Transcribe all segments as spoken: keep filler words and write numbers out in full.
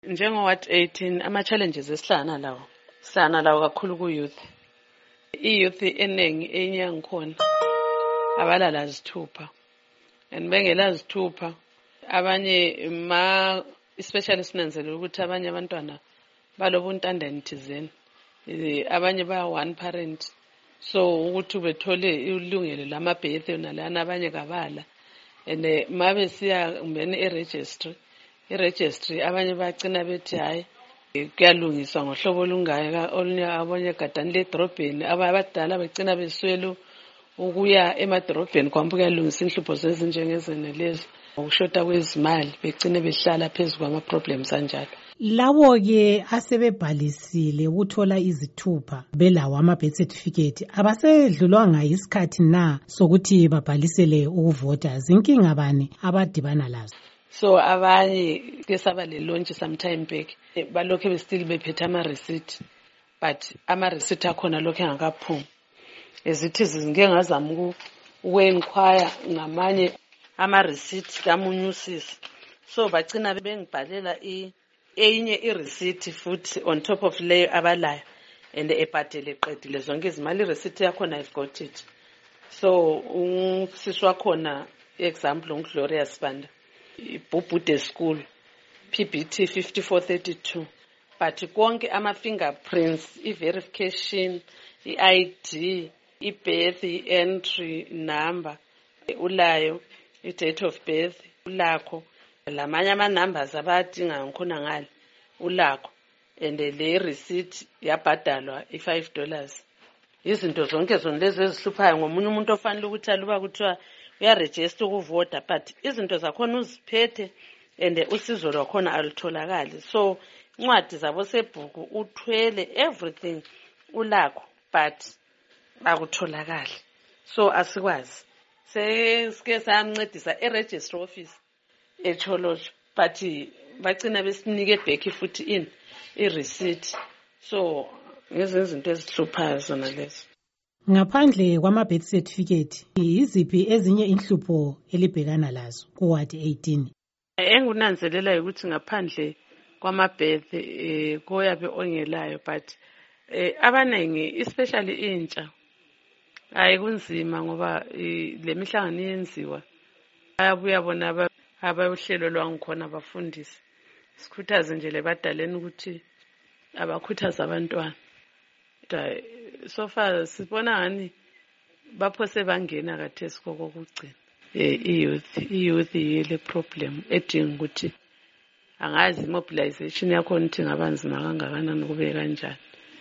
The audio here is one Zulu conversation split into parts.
Njengo Ward eighteen ama challenges esihlangana lawo sihlangana lawo kakhulu ku youth. I youth eningi enye ngikhona abalala zithupha and bengela zithupha abanye ma especially sinanzelela ukuthi abanye abantwana balobuntandane thizeni abanye ba one parent so ukuthi bethole ilungelo lamabhethe nalana abanye kabala and mabe siya ngene eregistry iregistry abanye bagcina bethi hayi kuyalungiswa ngohlobo olungayo olunye abanye gadani le drobheni abadala begcina beswelo ukuya emadrobheni kwambuka kuyalungisa inhlupho zezinjengezene lezo ukushota kwezimali begcine behlala phezulu kwama problems anjalo. Lawo ke asebebhalisile ukuthola izithupha belawo ama birth certificate abasedlulwanga isikhathi na sokuthi babhalisele ukuvota zinkinga bani abadibana lazo? So abanye ke saba le launch sometime back balokho be still bephethe ama receipt but ama receipt akhona lokho engakaphumi ezithi zingeke ngazama ukwenquire ngamanye ama receipt kamunyusisi so bagcina bengibhalela i enye i receipt futhi on top of leyo abalayo and ebhadele qedile zonke izimali receipt yakhona I've got it. So umsisi wakhona example uGlorious Banda iBubude school P B T fifty-four thirty-two but konke ama fingerprints i-verification i-I D i-birth i-entry number ulayo i-date of birth ulakho lamanye ama numbers abadinga ngikhona ngale ulakho and le receipt yabhadalwa i-five dollars. Izinto zonke zona lezi ezihluphayo ngomunye umuntu ofanele ukuthi aluba kuthiwa uyaregister ukuvota but izinto zakhona uziphethe and usizo lwakhona alutholakali so incwadi zabo sebhuku uthwele everything ulakho but akutholakali so asikwazi sesike samncedisa eregistry office eChololo but bagcina besinike back futhi in ireceipt so ngezinto ezihluphayo zona lezo. Ngaphandle kwama birth certificate iziphi ezinye inhlupho elibhekana lazo ku Ward eighteen? Engunanzelela ukuthi ngaphandle kwama birth eh koyabe ongelayo but eh abanengi especially intsha hayi kunzima ngoba lemihlangano yenziwa ayabuya bona abayohlelo lwangikhona abafundisi sikhuthaze nje lebadaleni ukuthi abakhuthaza abantwana so far sibona ngani baphose bangena kathesi kokugcina i-youth i-youth yile problem edinga ukuthi angazi mobilization yakhona ukuthi ngabanzima kangakanani kube kanjani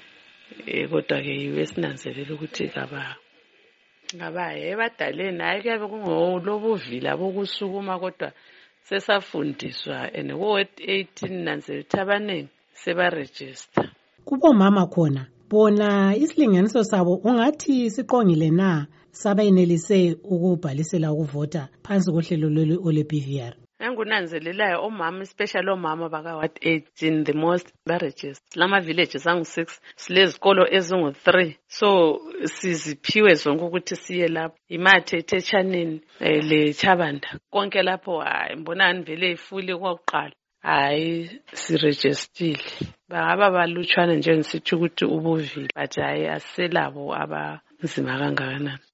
kodwa ke yiwe sinanzelela ukuthi kaba ngabaye ebadaleni hayi kuyabe kungolobuvila bokusukuma kodwa sesafundiswa and Ward eighteen nanzelela abanengi sebaregister. Kubo mama khona bona isilinganiso sabo ungathi siqongile na sabayenelise ukubhalisela ukuvota phansi kohlelo lolu ole B V R? Engunanzelelayo omama especially omama baka Ward eighteen the most baregister lama villages angu six silezikolo ezingu three so siziphiwe zonke ukuthi siye lapho imathe eThechanin le Chabanda konke lapho hayi mbonani vele ifuli kwakuqala hayi siregistile bangaba balutshwana nje ngisithi ukuthi ubuvile but hayi aselabo abanzima kangakanani.